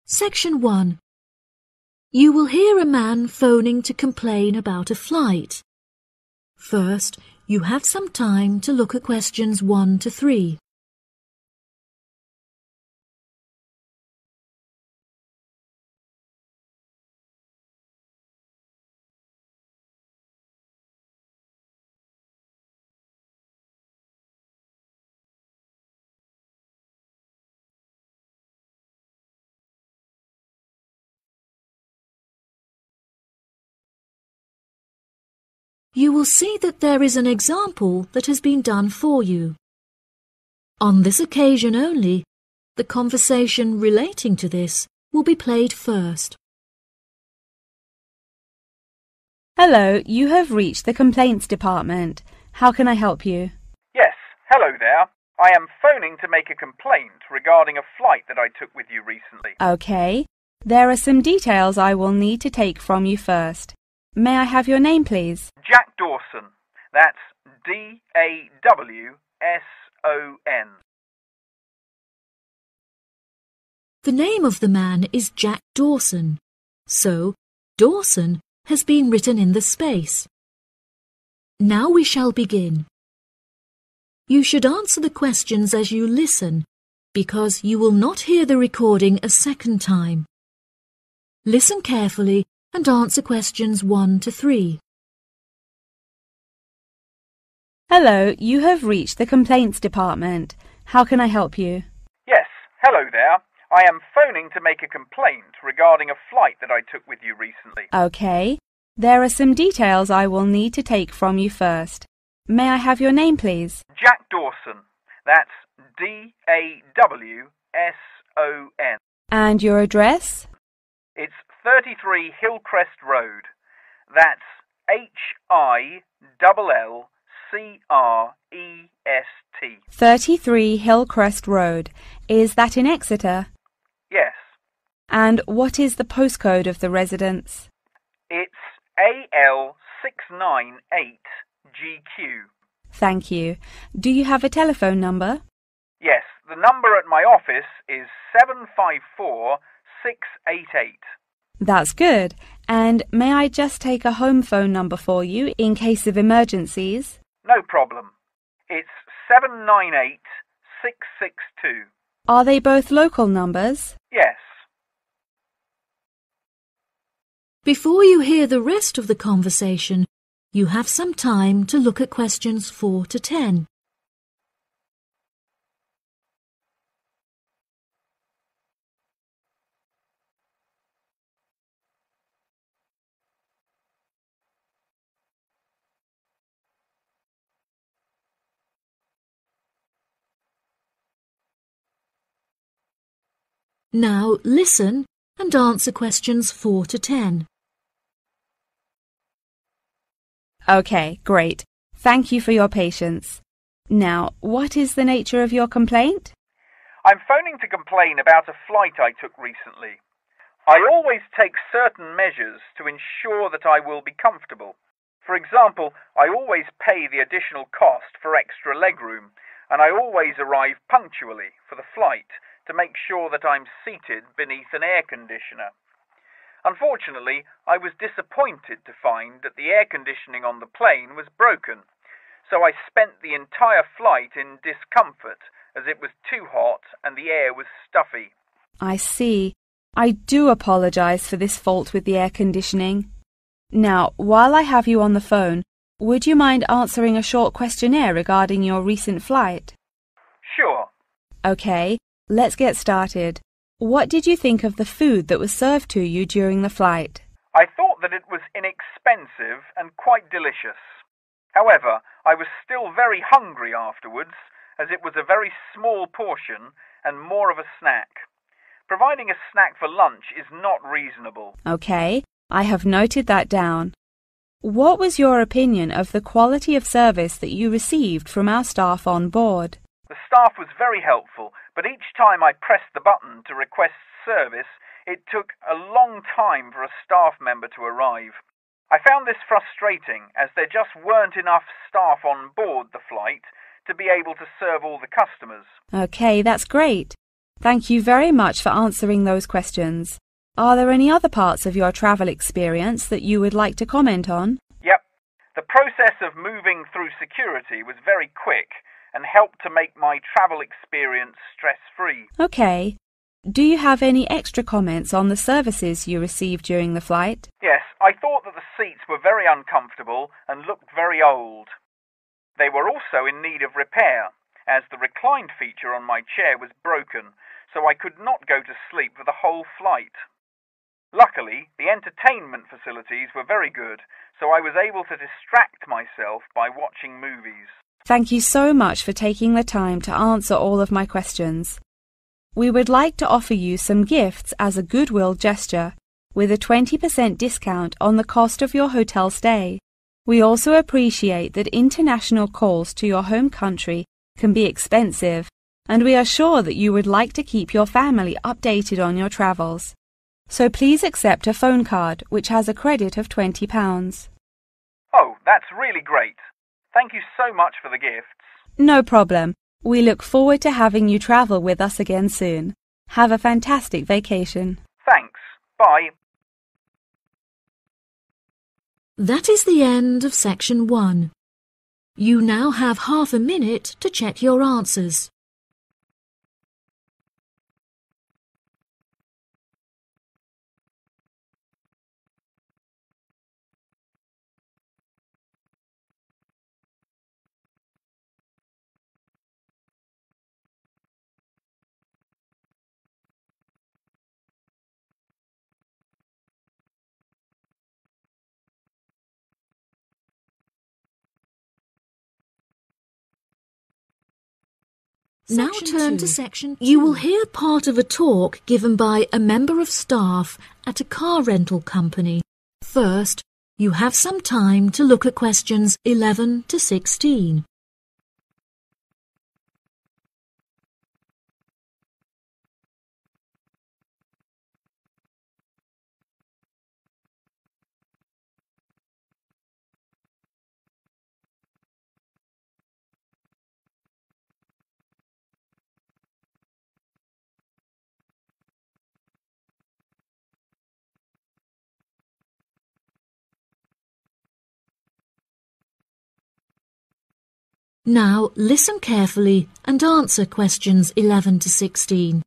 Section 1. You will hear a man phoning to complain about a flight. First, you have some time to look at questions 1 to 3. You will see that there is an example that has been done for you. On this occasion only, the conversation relating to this will be played first. Hello, you have reached the complaints department. How can I help you? Yes, hello there. I am phoning to make a complaint regarding a flight that I took with you recently. Okay. There are some details I will need to take from you first. May I have your name, please? Jack Dawson. That's D-A-W-S-O-N. The name of the man is Jack Dawson, so Dawson has been written in the space. Now we shall begin. You should answer the questions as you listen, because you will not hear the recording a second time. Listen carefully and answer questions 1 to 3. Hello, you have reached the complaints department. How can I help you? Yes, hello there. I am phoning to make a complaint regarding a flight that I took with you recently. Okay. There are some details I will need to take from you first. May I have your name, please? Jack Dawson. That's D-A-W-S-O-N. And your address? It's 33 Hillcrest Road. That's Hillcrest. 33 Hillcrest Road. Is that in Exeter? Yes. And what is the postcode of the residence? It's AL698GQ. Thank you. Do you have a telephone number? Yes, the number at my office is 754688. That's good. And may I just take a home phone number for you in case of emergencies? No problem. It's 798662. Are they both local numbers? Yes. Before you hear the rest of the conversation, you have some time to look at questions 4 to 10. Now listen and answer questions 4 to 10. Okay, great. Thank you for your patience. Now, what is the nature of your complaint? I'm phoning to complain about a flight I took recently. I always take certain measures to ensure that I will be comfortable. For example, I always pay the additional cost for extra legroom, and I always arrive punctually for the flight to make sure that I'm seated beneath an air conditioner. Unfortunately, I was disappointed to find that the air conditioning on the plane was broken, so I spent the entire flight in discomfort as it was too hot and the air was stuffy. I see. I do apologize for this fault with the air conditioning. Now, while I have you on the phone, would you mind answering a short questionnaire regarding your recent flight? Sure. Okay, let's get started. What did you think of the food that was served to you during the flight? I thought that it was inexpensive and quite delicious. However, I was still very hungry afterwards, as it was a very small portion and more of a snack. Providing a snack for lunch is not reasonable. Okay, I have noted that down. What was your opinion of the quality of service that you received from our staff on board? The staff was very helpful, but each time I pressed the button to request service, it took a long time for a staff member to arrive. I found this frustrating, as there just weren't enough staff on board the flight to be able to serve all the customers. Okay, that's great. Thank you very much for answering those questions. Are there any other parts of your travel experience that you would like to comment on? Yep. The process of moving through security was very quick and helped to make my travel experience stress-free. Okay. Do you have any extra comments on the services you received during the flight? Yes, I thought that the seats were very uncomfortable and looked very old. They were also in need of repair, as the reclined feature on my chair was broken, so I could not go to sleep for the whole flight. Luckily, the entertainment facilities were very good, so I was able to distract myself by watching movies. Thank you so much for taking the time to answer all of my questions. We would like to offer you some gifts as a goodwill gesture, with a 20% discount on the cost of your hotel stay. We also appreciate that international calls to your home country can be expensive, and we are sure that you would like to keep your family updated on your travels. So please accept a phone card which has a credit of £20. Oh, that's really great. Thank you so much for the gifts. No problem. We look forward to having you travel with us again soon. Have a fantastic vacation. Thanks. Bye. That is the end of section 1. You now have half a minute to check your answers. Now turn to section 2. You will hear part of a talk given by a member of staff at a car rental company. First, you have some time to look at questions 11 to 16. Now listen carefully and answer questions 11 to 16.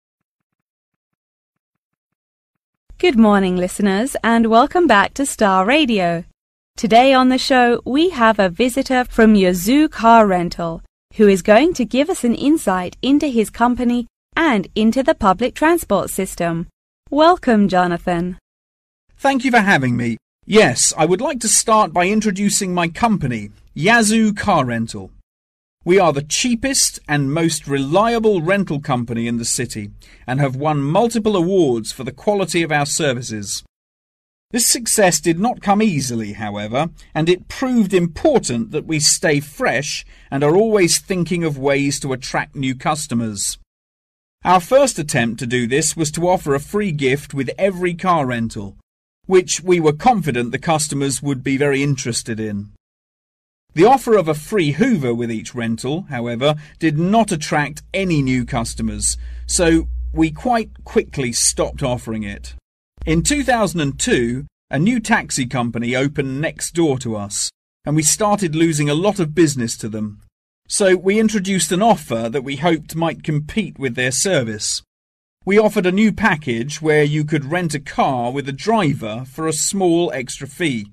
Good morning, listeners, and welcome back to Star Radio. Today on the show, we have a visitor from Yazoo Car Rental, who is going to give us an insight into his company and into the public transport system. Welcome, Jonathan. Thank you for having me. Yes, I would like to start by introducing my company, Yazoo Car Rental. We are the cheapest and most reliable rental company in the city and have won multiple awards for the quality of our services. This success did not come easily, however, and it proved important that we stay fresh and are always thinking of ways to attract new customers. Our first attempt to do this was to offer a free gift with every car rental, which we were confident the customers would be very interested in. The offer of a free Hoover with each rental, however, did not attract any new customers, so we quite quickly stopped offering it. In 2002, a new taxi company opened next door to us, and we started losing a lot of business to them. So we introduced an offer that we hoped might compete with their service. We offered a new package where you could rent a car with a driver for a small extra fee.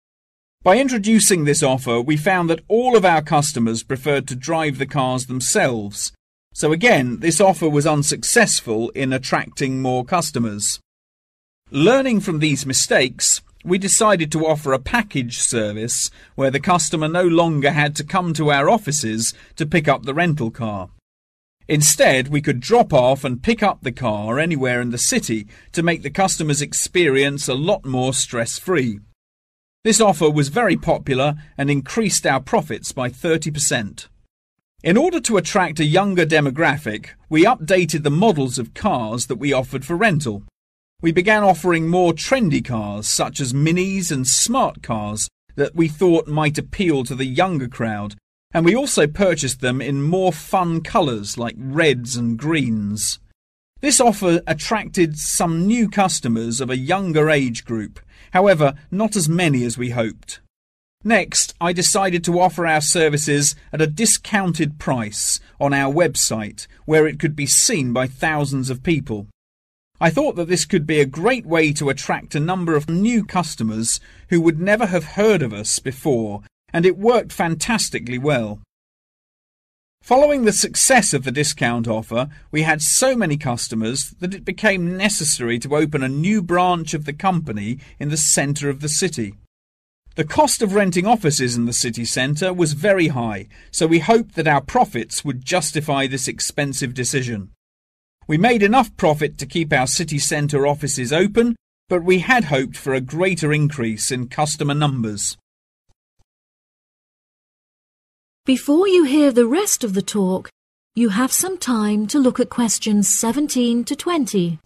By introducing this offer, we found that all of our customers preferred to drive the cars themselves. So again, this offer was unsuccessful in attracting more customers. Learning from these mistakes, we decided to offer a package service where the customer no longer had to come to our offices to pick up the rental car. Instead, we could drop off and pick up the car anywhere in the city to make the customer's experience a lot more stress-free. This offer was very popular and increased our profits by 30%. In order to attract a younger demographic, we updated the models of cars that we offered for rental. We began offering more trendy cars such as minis and smart cars that we thought might appeal to the younger crowd, and we also purchased them in more fun colours like reds and greens. This offer attracted some new customers of a younger age group, however, not as many as we hoped. Next, I decided to offer our services at a discounted price on our website, where it could be seen by thousands of people. I thought that this could be a great way to attract a number of new customers who would never have heard of us before, and it worked fantastically well. Following the success of the discount offer, we had so many customers that it became necessary to open a new branch of the company in the centre of the city. The cost of renting offices in the city centre was very high, so we hoped that our profits would justify this expensive decision. We made enough profit to keep our city centre offices open, but we had hoped for a greater increase in customer numbers. Before you hear the rest of the talk, you have some time to look at questions 17 to 20.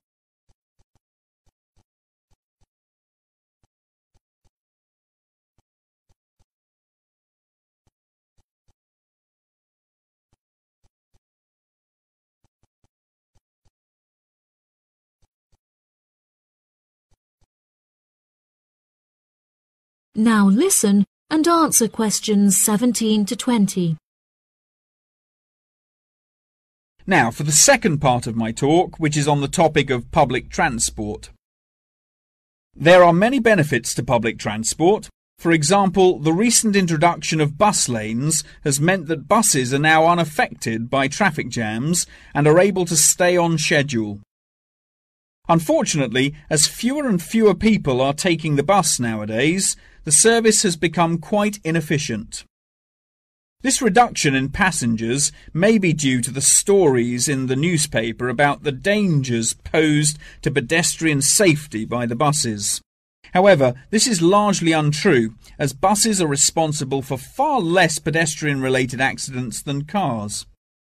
Now listen and answer questions 17 to 20. Now for the second part of my talk, which is on the topic of public transport. There are many benefits to public transport. For example, the recent introduction of bus lanes has meant that buses are now unaffected by traffic jams and are able to stay on schedule. Unfortunately, as fewer and fewer people are taking the bus nowadays, the service has become quite inefficient. This reduction in passengers may be due to the stories in the newspaper about the dangers posed to pedestrian safety by the buses. However, this is largely untrue, as buses are responsible for far less pedestrian-related accidents than cars.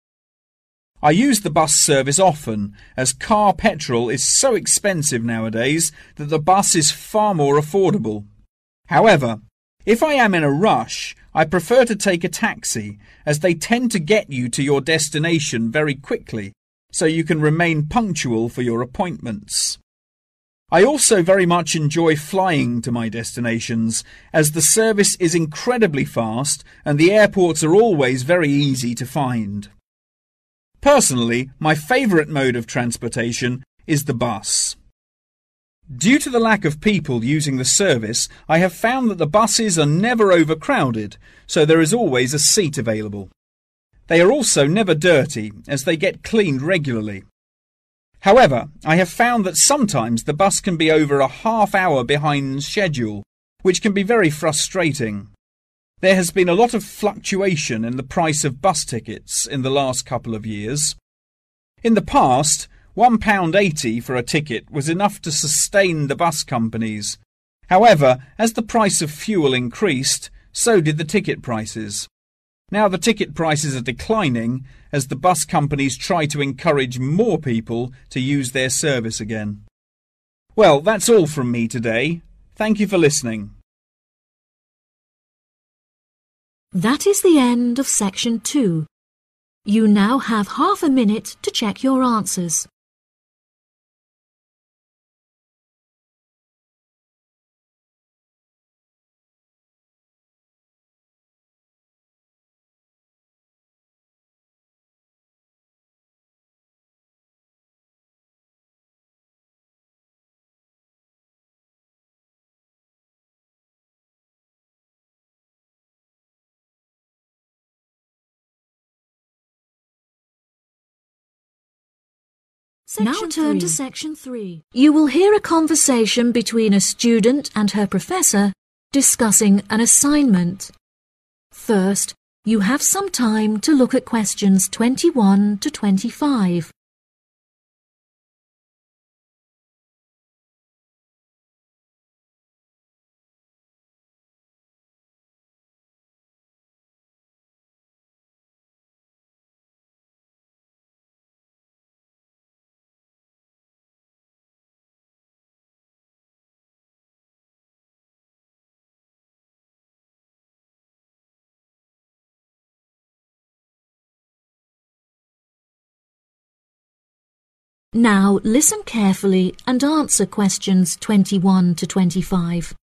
I use the bus service often, as car petrol is so expensive nowadays that the bus is far more affordable. However, if I am in a rush, I prefer to take a taxi, as they tend to get you to your destination very quickly, so you can remain punctual for your appointments. I also very much enjoy flying to my destinations, as the service is incredibly fast and the airports are always very easy to find. Personally, my favourite mode of transportation is the bus. Due to the lack of people using the service, I have found that the buses are never overcrowded, so there is always a seat available. They are also never dirty, as they get cleaned regularly. However, I have found that sometimes the bus can be over a half hour behind schedule, which can be very frustrating. There has been a lot of fluctuation in the price of bus tickets in the last couple of years. In the past, £1.80 for a ticket was enough to sustain the bus companies. However, as the price of fuel increased, so did the ticket prices. Now the ticket prices are declining as the bus companies try to encourage more people to use their service again. Well, that's all from me today. Thank you for listening. That is the end of section 2. You now have half a minute to check your answers. Now turn to section 3. You will hear a conversation between a student and her professor discussing an assignment. First, you have some time to look at questions 21 to 25. Now listen carefully and answer questions 21 to 25.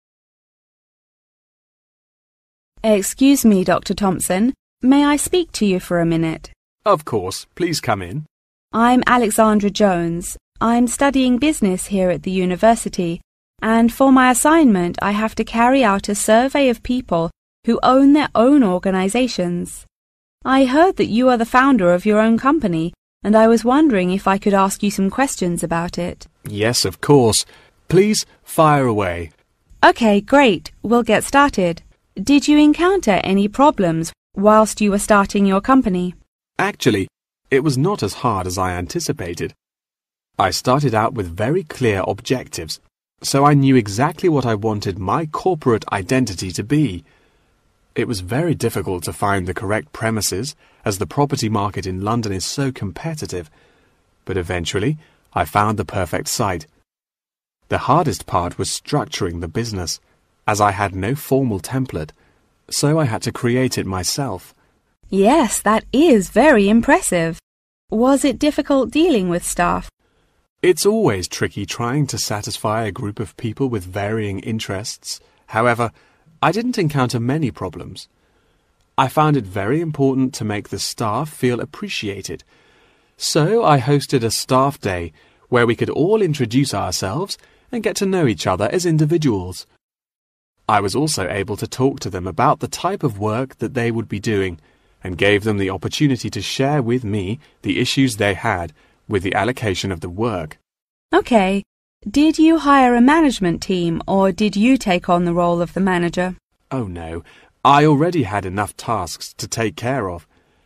Excuse me, Dr. Thompson. May I speak to you for a minute? Of course. Please come in. I'm Alexandra Jones. I'm studying business here at the university, and for my assignment I have to carry out a survey of people who own their own organizations. I heard that you are the founder of your own company, and I was wondering if I could ask you some questions about it. Yes, of course. Please fire away. Okay, great. We'll get started. Did you encounter any problems whilst you were starting your company? Actually, it was not as hard as I anticipated. I started out with very clear objectives, so I knew exactly what I wanted my corporate identity to be. It was very difficult to find the correct premises, as the property market in London is so competitive, but eventually I found the perfect site. The hardest part was structuring the business, as I had no formal template, so I had to create it myself. Yes, that is very impressive. Was it difficult dealing with staff? It's always tricky trying to satisfy a group of people with varying interests. However, I didn't encounter many problems. I found it very important to make the staff feel appreciated. So I hosted a staff day where we could all introduce ourselves and get to know each other as individuals. I was also able to talk to them about the type of work that they would be doing and gave them the opportunity to share with me the issues they had with the allocation of the work. Okay. Did you hire a management team, or did you take on the role of the manager? Oh no, I already had enough tasks to take care of.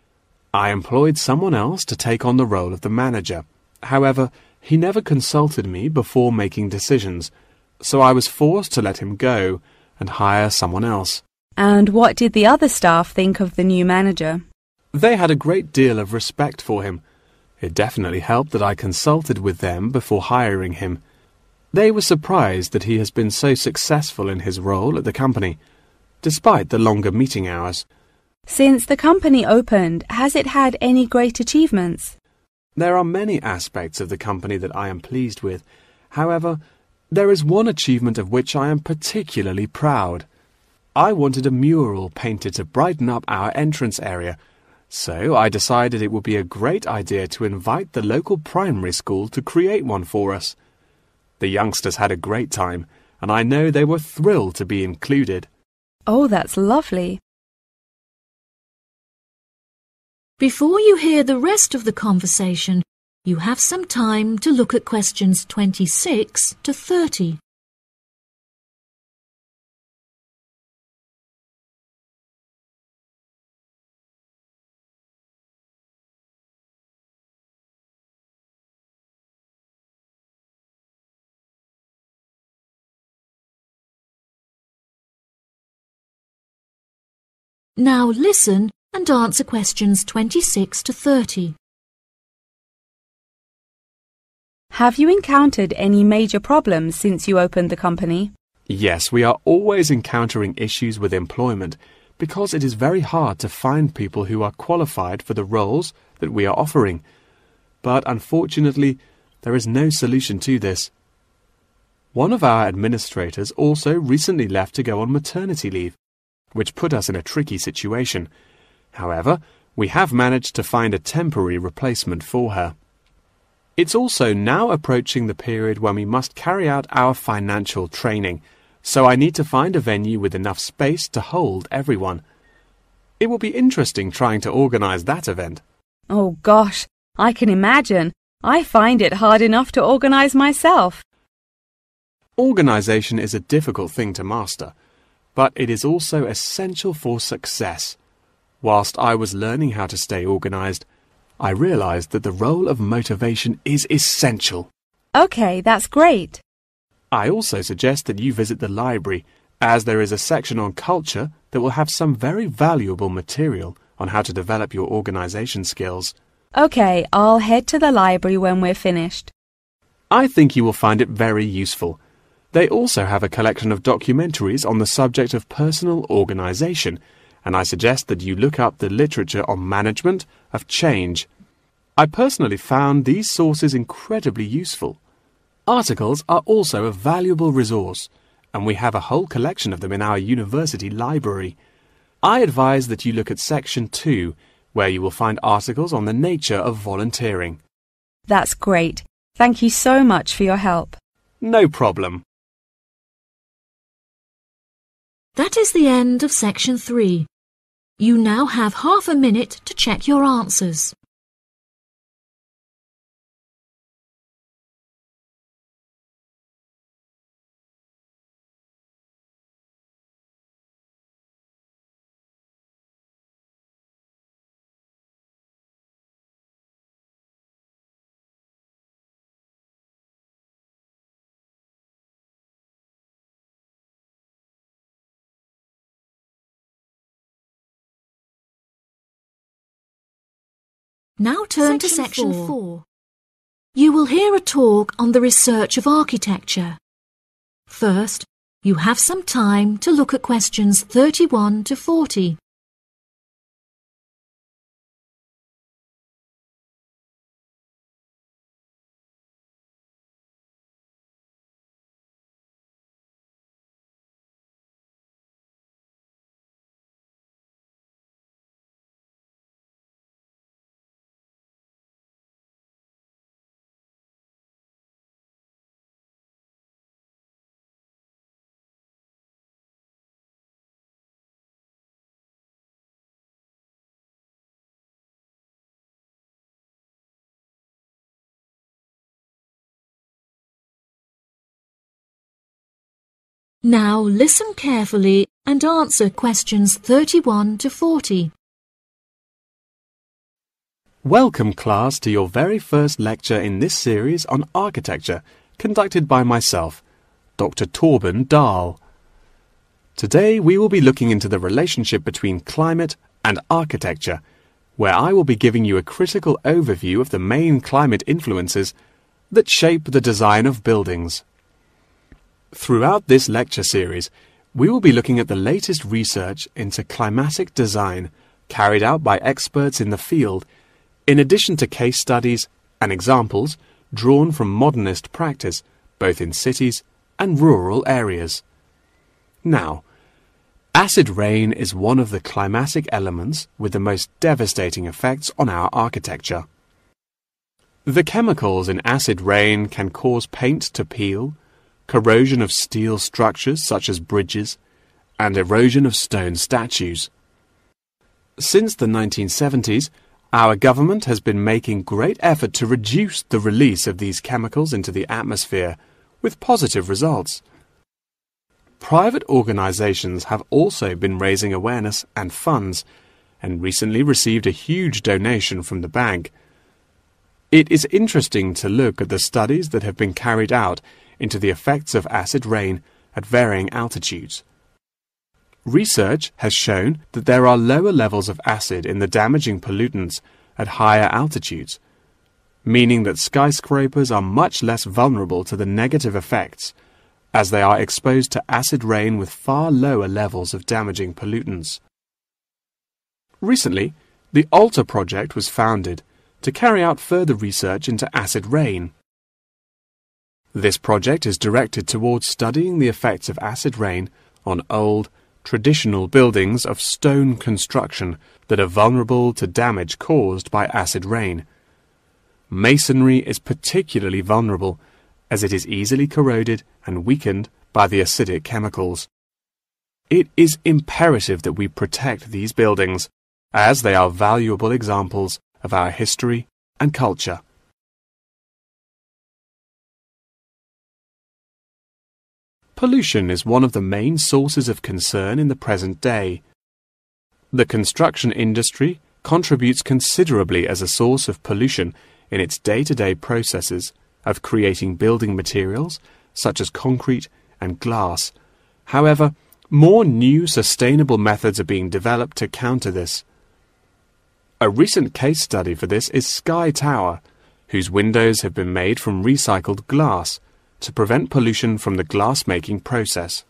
I employed someone else to take on the role of the manager. However, he never consulted me before making decisions, so I was forced to let him go and hire someone else. And what did the other staff think of the new manager? They had a great deal of respect for him. It definitely helped that I consulted with them before hiring him. They were surprised that he has been so successful in his role at the company, despite the longer meeting hours. Since the company opened, has it had any great achievements? There are many aspects of the company that I am pleased with. However, there is one achievement of which I am particularly proud. I wanted a mural painted to brighten up our entrance area, so I decided it would be a great idea to invite the local primary school to create one for us. The youngsters had a great time, and I know they were thrilled to be included. Oh, that's lovely. Before you hear the rest of the conversation, you have some time to look at questions 26 to 30. Now listen and answer questions 26 to 30. Have you encountered any major problems since you opened the company? Yes, we are always encountering issues with employment because it is very hard to find people who are qualified for the roles that we are offering. But unfortunately, there is no solution to this. One of our administrators also recently left to go on maternity leave, which put us in a tricky situation. However, we have managed to find a temporary replacement for her. It's also now approaching the period when we must carry out our financial training, so I need to find a venue with enough space to hold everyone. It will be interesting trying to organize that event. Oh gosh, I can imagine. I find it hard enough to organize myself. Organization is a difficult thing to master, but it is also essential for success. Whilst I was learning how to stay organized, I realized that the role of motivation is essential. Okay, that's great. I also suggest that you visit the library, as there is a section on culture that will have some very valuable material on how to develop your organization skills. Okay, I'll head to the library when we're finished. I think you will find it very useful. They also have a collection of documentaries on the subject of personal organization, and I suggest that you look up the literature on management of change. I personally found these sources incredibly useful. Articles are also a valuable resource, and we have a whole collection of them in our university library. I advise that you look at Section 2, where you will find articles on the nature of volunteering. That's great. Thank you so much for your help. No problem. That is the end of Section 3. You now have half a minute to check your answers. Now turn to Section 4. You will hear a talk on the research of architecture. First, you have some time to look at questions 31 to 40. Now listen carefully and answer questions 31 to 40. Welcome, class, to your very first lecture in this series on architecture, conducted by myself, Dr. Torben Dahl. Today we will be looking into the relationship between climate and architecture, where I will be giving you a critical overview of the main climate influences that shape the design of buildings. Throughout this lecture series, we will be looking at the latest research into climatic design carried out by experts in the field, in addition to case studies and examples drawn from modernist practice, both in cities and rural areas. Now, acid rain is one of the climatic elements with the most devastating effects on our architecture. The chemicals in acid rain can cause paint to peel, corrosion of steel structures such as bridges, and erosion of stone statues. Since the 1970s, our government has been making great effort to reduce the release of these chemicals into the atmosphere, with positive results. Private organizations have also been raising awareness and funds, and recently received a huge donation from the bank. It is interesting to look at the studies that have been carried out into the effects of acid rain at varying altitudes. Research has shown that there are lower levels of acid in the damaging pollutants at higher altitudes, meaning that skyscrapers are much less vulnerable to the negative effects, as they are exposed to acid rain with far lower levels of damaging pollutants. Recently, the ALTA project was founded to carry out further research into acid rain. This project is directed towards studying the effects of acid rain on old, traditional buildings of stone construction that are vulnerable to damage caused by acid rain. Masonry is particularly vulnerable as it is easily corroded and weakened by the acidic chemicals. It is imperative that we protect these buildings, as they are valuable examples of our history and culture. Pollution is one of the main sources of concern in the present day. The construction industry contributes considerably as a source of pollution in its day-to-day processes of creating building materials such as concrete and glass. However, more new sustainable methods are being developed to counter this. A recent case study for this is Sky Tower, whose windows have been made from recycled glass to prevent pollution from the glass-making process.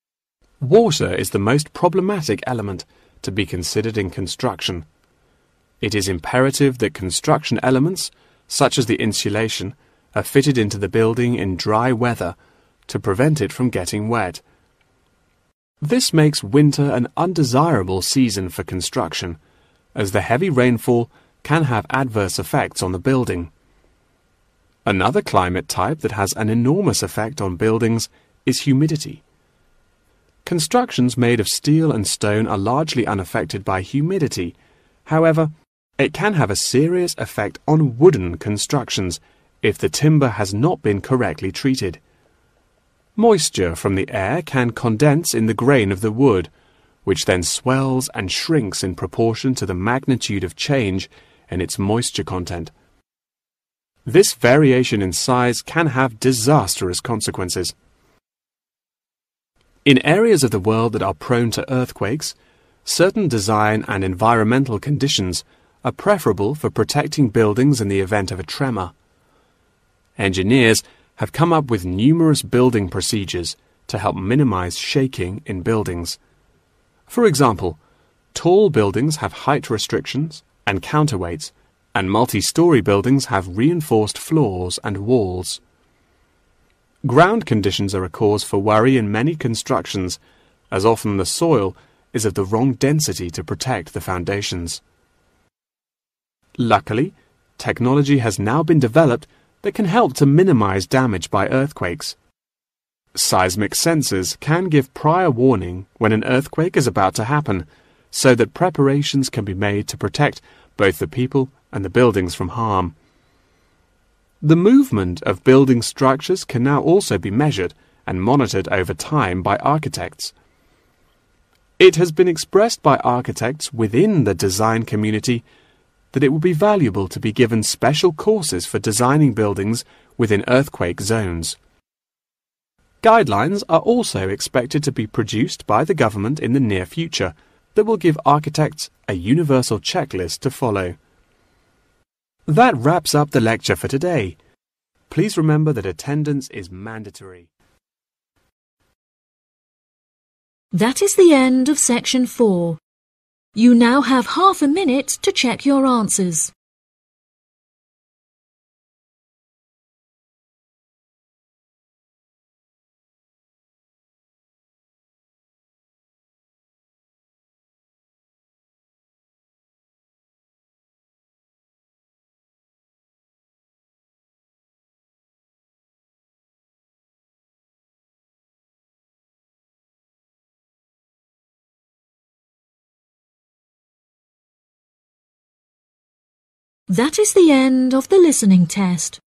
Water is the most problematic element to be considered in construction. It is imperative that construction elements, such as the insulation, are fitted into the building in dry weather to prevent it from getting wet. This makes winter an undesirable season for construction, as the heavy rainfall can have adverse effects on the building. Another climate type that has an enormous effect on buildings is humidity. Constructions made of steel and stone are largely unaffected by humidity. However, it can have a serious effect on wooden constructions if the timber has not been correctly treated. Moisture from the air can condense in the grain of the wood, which then swells and shrinks in proportion to the magnitude of change in its moisture content. This variation in size can have disastrous consequences. In areas of the world that are prone to earthquakes, certain design and environmental conditions are preferable for protecting buildings in the event of a tremor. Engineers have come up with numerous building procedures to help minimize shaking in buildings. For example, tall buildings have height restrictions and counterweights, and multi-story buildings have reinforced floors and walls. Ground conditions are a cause for worry in many constructions, as often the soil is of the wrong density to protect the foundations. Luckily, technology has now been developed that can help to minimize damage by earthquakes. Seismic sensors can give prior warning when an earthquake is about to happen, so that preparations can be made to protect both the people and the buildings from harm. The movement of building structures can now also be measured and monitored over time by architects. It has been expressed by architects within the design community that it would be valuable to be given special courses for designing buildings within earthquake zones. Guidelines are also expected to be produced by the government in the near future that will give architects a universal checklist to follow. That wraps up the lecture for today. Please remember that attendance is mandatory. That is the end of section 4. You now have half a minute to check your answers. That is the end of the listening test.